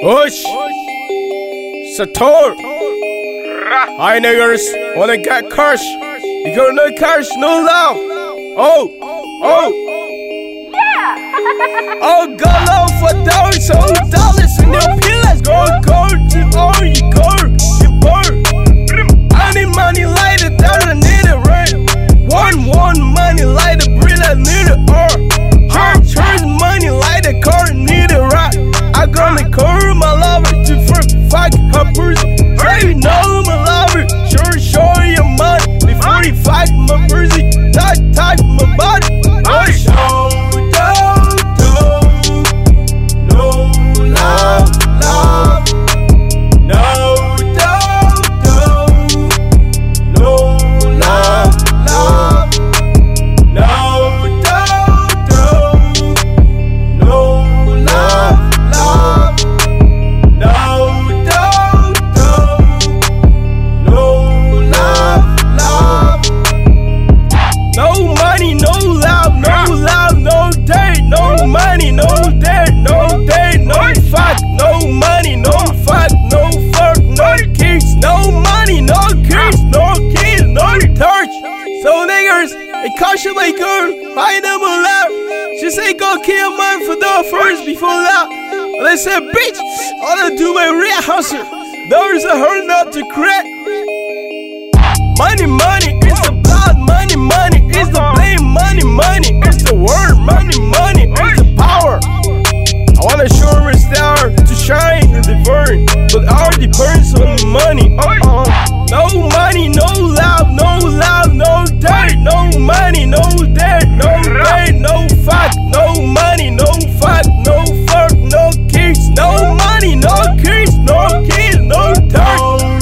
Osh! Sator! Hi niggers, wanna get cash? You got no cash, no love! Oh! Oh, go low for $1,000 in your pillars, go to all you go, you burn. I need money like it, that I need it, right? One money like the bread, I need it, church money like the car, need it, right? I gonna call my lover to fuck her pussy. Say you know my lover, show your money before you fuck my pussy. Touch my body, oh show. My girl, I them alive. She say go kill man for the first before that. And I said, bitch, I'll do my real hustle. There's a hurt not to crack. Money, it's the blood. Money, it's the blame. Money, it's the word. Money, it's the power. I wanna show her a star to shine in the burn, but all depends on the money. No money, no love, no dirt, no money, no dirt, no fuck, no money, no fuck, no kids, no money, no kids, no dirt.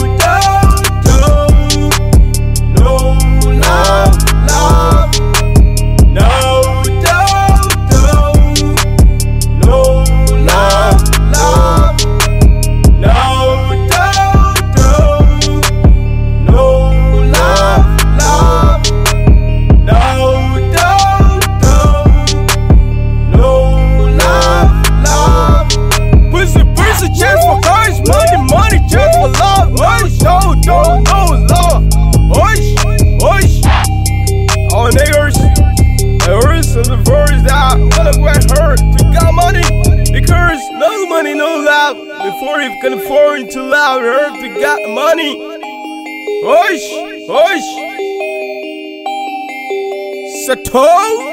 Before you can afford to allow her to get money. Sato!